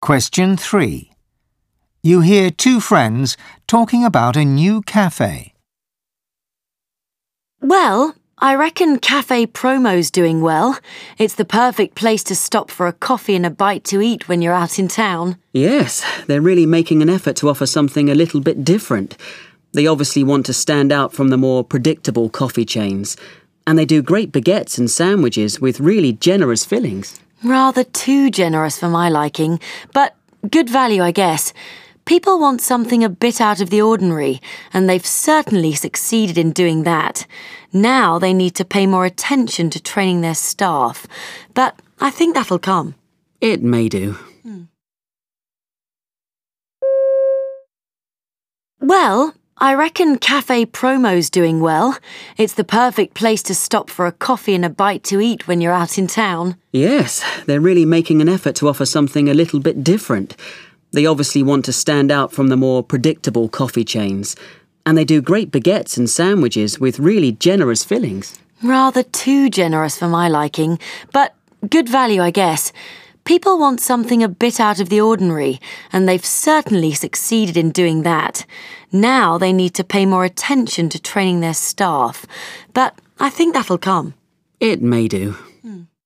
Question 3. You hear two friends talking about a new cafe. Well, I reckon Cafe Promo's doing well. It's the perfect place to stop for a coffee and a bite to eat when you're out in town. Yes, they're really making an effort to offer something a little bit different. They obviously want to stand out from the more predictable coffee chains. And they do great baguettes and sandwiches with really generous fillings. Rather too generous for my liking, but good value, I guess. People want something a bit out of the ordinary, and they've certainly succeeded in doing that. Now they need to pay more attention to training their staff, but I think that'll come. It may do. Well, I reckon Cafe Promo's doing well. It's the perfect place to stop for a coffee and a bite to eat when you're out in town. Yes, they're really making an effort to offer something a little bit different. They obviously want to stand out from the more predictable coffee chains. And they do great baguettes and sandwiches with really generous fillings. Rather too generous for my liking, but good value, I guess. People want something a bit out of the ordinary, and they've certainly succeeded in doing that. Now they need to pay more attention to training their staff, but I think that'll come. It may do.